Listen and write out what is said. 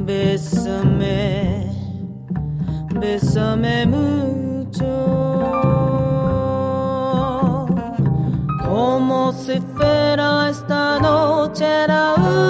Bésame, bésame mucho, como si fuera esta noche la